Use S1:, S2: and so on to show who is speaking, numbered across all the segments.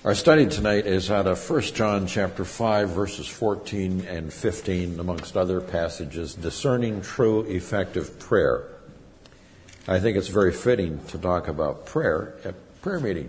S1: Our study tonight is out of 1 John chapter 5, verses 14 and 15, amongst other passages, discerning true effective prayer. I think it's very fitting to talk about prayer at prayer meeting.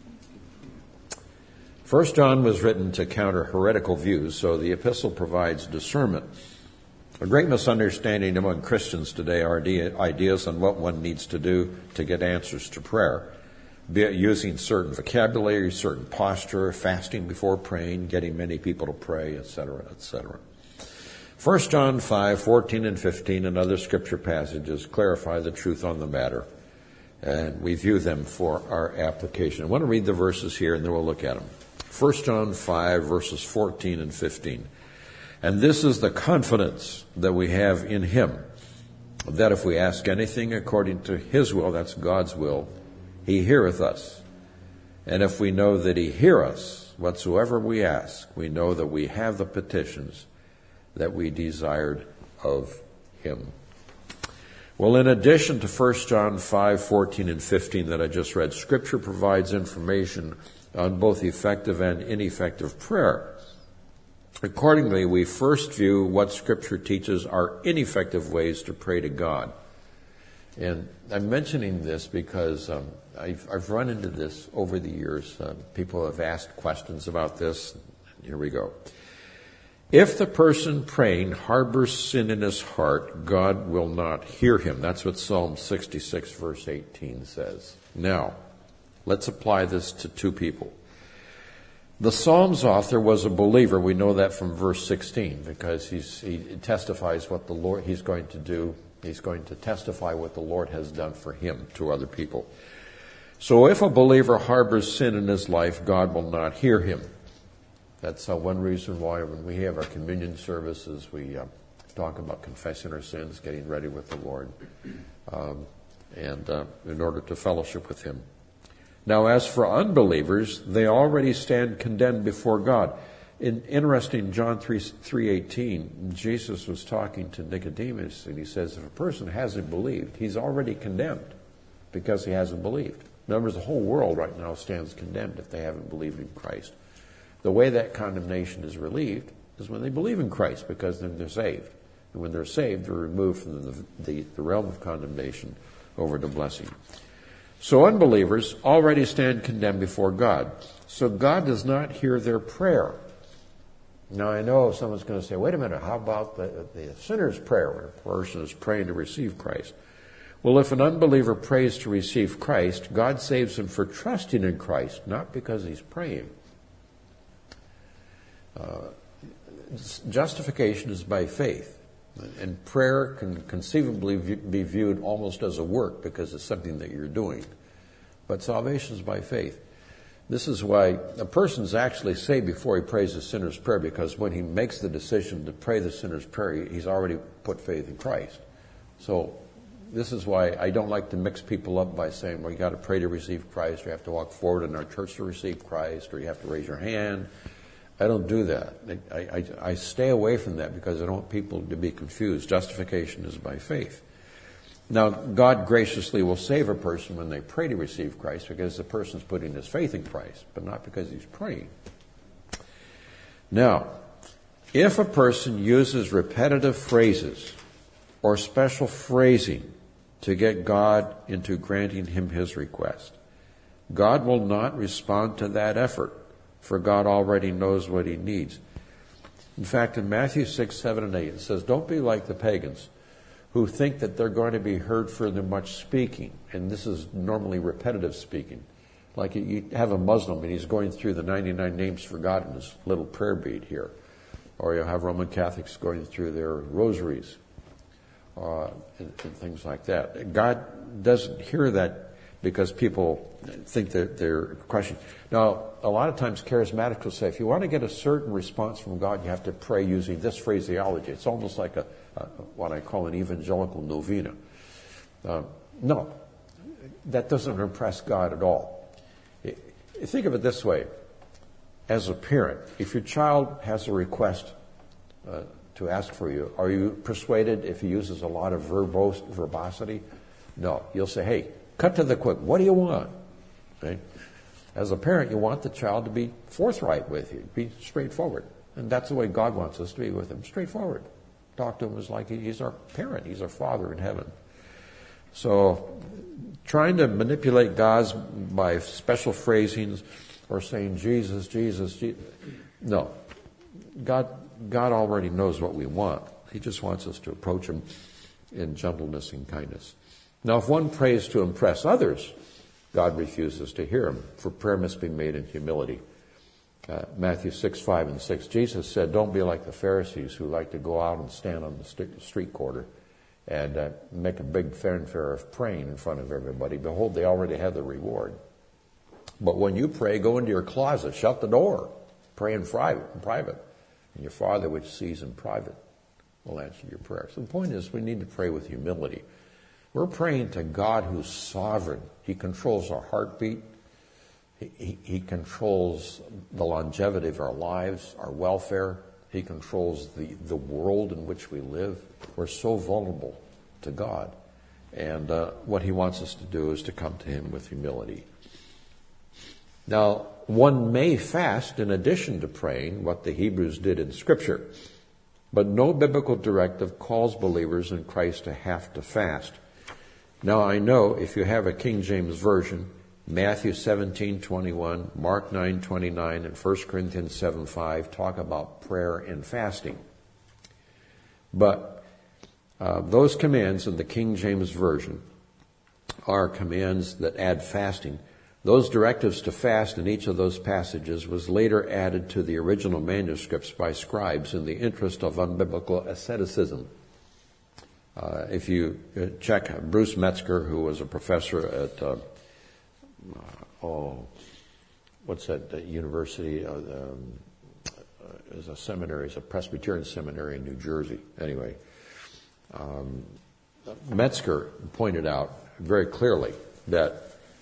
S1: 1 John was written to counter heretical views, so the epistle provides discernment. A great misunderstanding among Christians today are ideas on what one needs to do to get answers to prayer, be it using certain vocabulary, certain posture, fasting before praying, getting many people to pray, etc., etc. 1 John 5, 14 and 15 and other scripture passages clarify the truth on the matter, and we view them for our application. I want to read the verses here, and then we'll look at them. 1 John 5, verses 14 and 15. And this is the confidence that we have in him, that if we ask anything according to his will, that's God's will, he heareth us. And if we know that he hear us, whatsoever we ask, we know that we have the petitions that we desired of him. Well, in addition to 1 John 5, 14 and 15 that I just read, Scripture provides information on both effective and ineffective prayer. Accordingly, we first view what Scripture teaches are ineffective ways to pray to God. And I'm mentioning this because I've run into this over the years. People have asked questions about this. Here we go. If the person praying harbors sin in his heart, God will not hear him. That's what Psalm 66, verse 18 says. Now, let's apply this to two people. The Psalm's author was a believer. We know that from verse 16 because he testifies what the Lord he's going to do. He's going to testify what the Lord has done for him to other people. So if a believer harbors sin in his life, God will not hear him. That's one reason why when we have our communion services, we talk about confessing our sins, getting ready with the Lord, and in order to fellowship with him. Now, as for unbelievers, they already stand condemned before God. Interesting, John 3:18, Jesus was talking to Nicodemus, and he says, if a person hasn't believed, he's already condemned because he hasn't believed. In other words, the whole world right now stands condemned if they haven't believed in Christ. The way that condemnation is relieved is when they believe in Christ, because then they're saved. And when they're saved, they're removed from the realm of condemnation over to blessing. So unbelievers already stand condemned before God. So God does not hear their prayer. Now I know someone's going to say, wait a minute, how about the sinner's prayer when a person is praying to receive Christ? Well, if an unbeliever prays to receive Christ, God saves him for trusting in Christ, not because he's praying. Justification is by faith. And prayer can conceivably be viewed almost as a work because it's something that you're doing. But salvation is by faith. This is why a person's actually saved before he prays the sinner's prayer, because when he makes the decision to pray the sinner's prayer, he's already put faith in Christ. So this is why I don't like to mix people up by saying, well, you got to pray to receive Christ, or you have to walk forward in our church to receive Christ, or you have to raise your hand. I don't do that. I stay away from that because I don't want people to be confused. Justification is by faith. Now, God graciously will save a person when they pray to receive Christ because the person's putting his faith in Christ, but not because he's praying. Now, if a person uses repetitive phrases or special phrasing to get God into granting him his request, God will not respond to that effort, for God already knows what he needs. In fact, in Matthew 6, 7, and 8, it says, don't be like the pagans who think that they're going to be heard for their much speaking. And this is normally repetitive speaking. Like you have a Muslim and he's going through the 99 names for God in his little prayer bead here. Or you have Roman Catholics going through their rosaries and things like that. God doesn't hear that because people think that they're questioning. Now, a lot of times charismatics will say, if you want to get a certain response from God, you have to pray using this phraseology. It's almost like what I call an evangelical novena. No, that doesn't impress God at all. Think of it this way. As a parent, if your child has a request to ask for you, are you persuaded if he uses a lot of verbosity? No. You'll say, hey, cut to the quick. What do you want? Okay? As a parent, you want the child to be forthright with you, be straightforward. And that's the way God wants us to be with him, straightforward. Talk to him as like he's our parent, he's our Father in heaven. So trying to manipulate God by special phrasings or saying Jesus, Jesus, Jesus. No. God already knows what we want. He just wants us to approach him in gentleness and kindness. Now, if one prays to impress others, God refuses to hear him, for prayer must be made in humility. Matthew 6:5-6, Jesus said, don't be like the Pharisees who like to go out and stand on the street corner and make a big fanfare of praying in front of everybody. Behold, they already have the reward. But when you pray, go into your closet, shut the door, pray in private, and your Father which sees in private will answer your prayer. So the point is, we need to pray with humility. We're praying to God who's sovereign. He controls our heartbeat. He controls the longevity of our lives, our welfare. He controls the world in which we live. We're so vulnerable to God. And what he wants us to do is to come to him with humility. Now, one may fast in addition to praying, what the Hebrews did in Scripture. But no biblical directive calls believers in Christ to have to fast. Now, I know if you have a King James Version, Matthew 17:21, Mark 9:29, and 1 Corinthians 7:5 talk about prayer and fasting. But those commands in the King James Version are commands that add fasting. Those directives to fast in each of those passages was later added to the original manuscripts by scribes in the interest of unbiblical asceticism. If you check Bruce Metzger, who was a professor at university? Is a seminary, it's a Presbyterian seminary in New Jersey. Anyway, Metzger pointed out very clearly that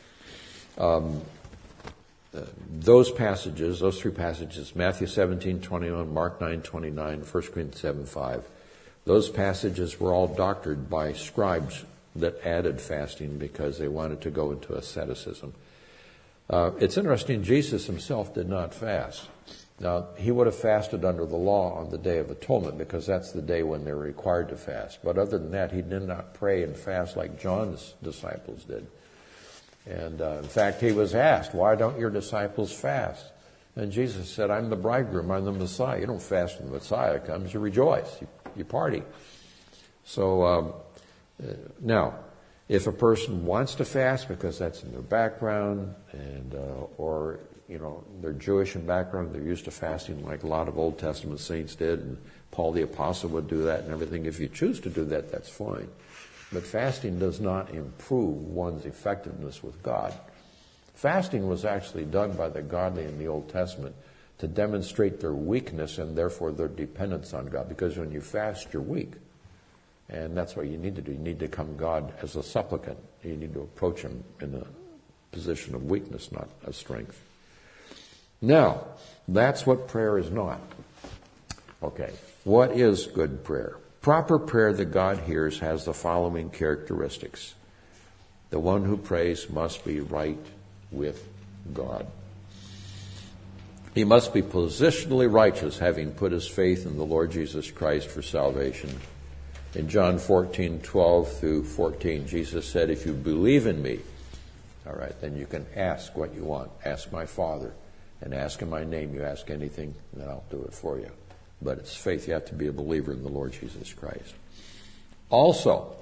S1: those three passages, Matthew 17:21, Mark 9:29, 1 Corinthians 7:5, those passages were all doctored by scribes that added fasting because they wanted to go into asceticism. It's interesting, Jesus himself did not fast. Now, he would have fasted under the law on the Day of Atonement because that's the day when they're required to fast. But other than that, he did not pray and fast like John's disciples did. And in fact, he was asked, why don't your disciples fast? And Jesus said, I'm the bridegroom, I'm the Messiah. You don't fast when the Messiah comes, you rejoice, you party. So now, if a person wants to fast because that's in their background, and or they're Jewish in background, they're used to fasting like a lot of Old Testament saints did, and Paul the Apostle would do that and everything. If you choose to do that, that's fine. But fasting does not improve one's effectiveness with God. Fasting was actually done by the godly in the Old Testament to demonstrate their weakness and therefore their dependence on God. Because when you fast, you're weak. And that's what you need to do. You need to come to God as a supplicant. You need to approach him in a position of weakness, not of strength. Now, that's what prayer is not. Okay, what is good prayer? Proper prayer that God hears has the following characteristics. The one who prays must be right with God. He must be positionally righteous, having put his faith in the Lord Jesus Christ for salvation. In John 14:12-14, Jesus said, if you believe in me, all right, then you can ask what you want. Ask my Father, and ask in my name. You ask anything, and then I'll do it for you. But it's faith. You have to be a believer in the Lord Jesus Christ. Also,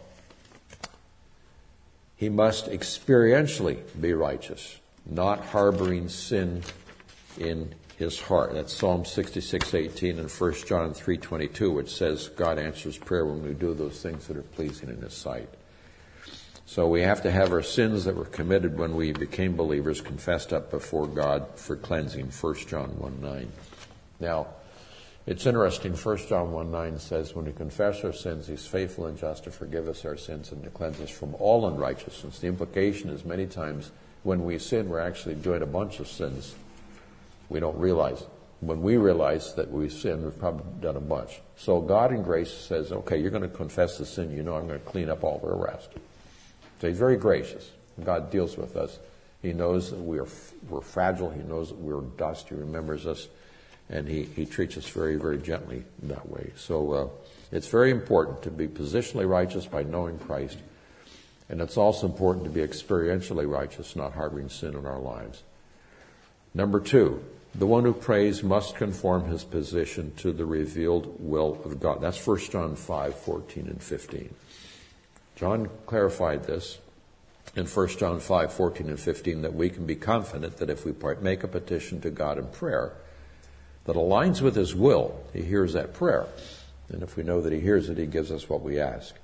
S1: he must experientially be righteous, not harboring sin in his heart. That's Psalm 66:18 and 1 John 3:22, which says God answers prayer when we do those things that are pleasing in his sight. So we have to have our sins that were committed when we became believers confessed up before God for cleansing, 1 John 1:9. Now, it's interesting, 1 John 1:9 says, when we confess our sins, he's faithful and just to forgive us our sins and to cleanse us from all unrighteousness. The implication is many times when we sin, we're actually doing a bunch of sins. We don't realize it. When we realize that we sin, we've probably done a bunch. So God in grace says, okay, you're going to confess the sin, I'm going to clean up all the rest. So he's very gracious. God deals with us He knows that we're fragile. He knows that we're dust. He remembers us, and he treats us very, very gently that way. So it's very important to be positionally righteous by knowing Christ, and it's also important to be experientially righteous, not harboring sin in our lives. Number 2, the one who prays must conform his position to the revealed will of God. That's 1 John 5:14 and 15. John clarified this in 1 John 5:14 and 15, that we can be confident that if we make a petition to God in prayer that aligns with his will, he hears that prayer. And if we know that he hears it, he gives us what we ask.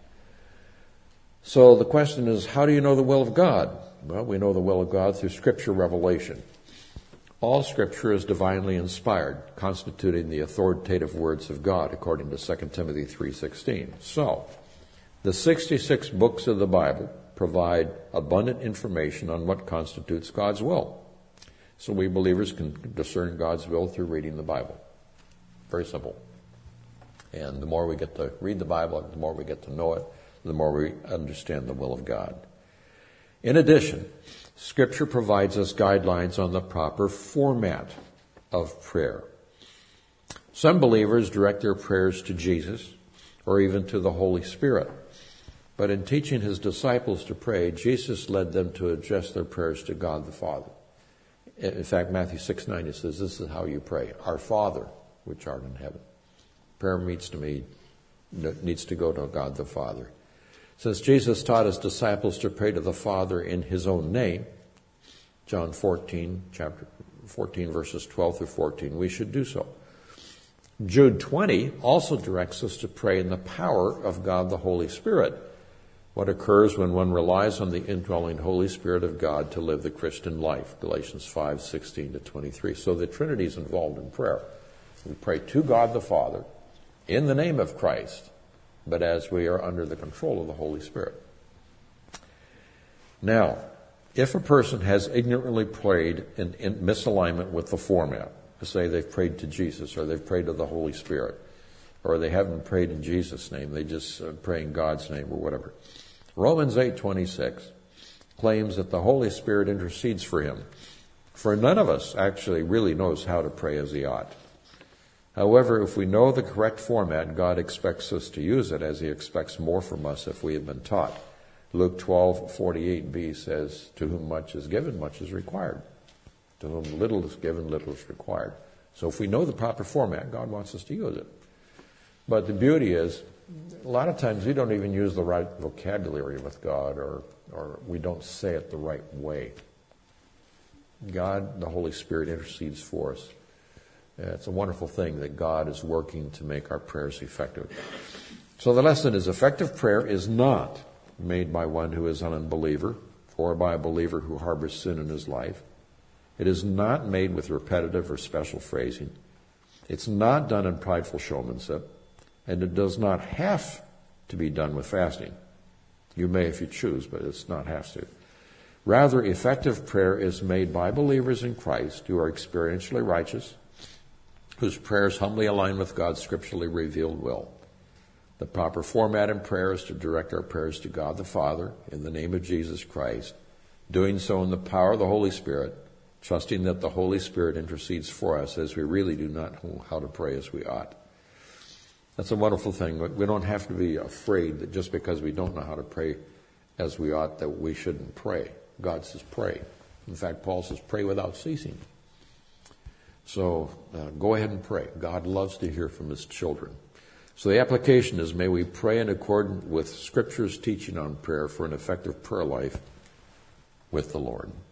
S1: So the question is, how do you know the will of God? Well, we know the will of God through Scripture revelation. All Scripture is divinely inspired, constituting the authoritative words of God, according to 2 Timothy 3:16. So, the 66 books of the Bible provide abundant information on what constitutes God's will. So we believers can discern God's will through reading the Bible. Very simple. And the more we get to read the Bible, the more we get to know it, the more we understand the will of God. In addition, Scripture provides us guidelines on the proper format of prayer. Some believers direct their prayers to Jesus or even to the Holy Spirit. But in teaching his disciples to pray, Jesus led them to address their prayers to God the Father. In fact, Matthew 6:9, it says, this is how you pray. Our Father, which art in heaven. Prayer needs to go to God the Father. Since Jesus taught his disciples to pray to the Father in his own name, John 14, chapter 14, verses 12 through 14, we should do so. Jude 20 also directs us to pray in the power of God the Holy Spirit, what occurs when one relies on the indwelling Holy Spirit of God to live the Christian life, Galatians 5:16 to 23. So the Trinity is involved in prayer. We pray to God the Father in the name of Christ, but as we are under the control of the Holy Spirit. Now, if a person has ignorantly prayed in misalignment with the format, say they've prayed to Jesus or they've prayed to the Holy Spirit, or they haven't prayed in Jesus' name, they just pray in God's name or whatever. Romans 8:26 claims that the Holy Spirit intercedes for him, for none of us actually really knows how to pray as he ought. However, if we know the correct format, God expects us to use it, as he expects more from us if we have been taught. Luke 12:48b says, to whom much is given, much is required. To whom little is given, little is required. So if we know the proper format, God wants us to use it. But the beauty is, a lot of times we don't even use the right vocabulary with God, or we don't say it the right way. God, the Holy Spirit, intercedes for us. It's a wonderful thing that God is working to make our prayers effective. So the lesson is, effective prayer is not made by one who is an unbeliever or by a believer who harbors sin in his life. It is not made with repetitive or special phrasing. It's not done in prideful showmanship. And it does not have to be done with fasting. You may if you choose, but it's not have to. Rather, effective prayer is made by believers in Christ who are experientially righteous, whose prayers humbly align with God's scripturally revealed will. The proper format in prayer is to direct our prayers to God the Father in the name of Jesus Christ, doing so in the power of the Holy Spirit, trusting that the Holy Spirit intercedes for us as we really do not know how to pray as we ought. That's a wonderful thing. We don't have to be afraid that just because we don't know how to pray as we ought that we shouldn't pray. God says pray. In fact, Paul says pray without ceasing. So go ahead and pray. God loves to hear from his children. So the application is, may we pray in accordance with Scripture's teaching on prayer for an effective prayer life with the Lord.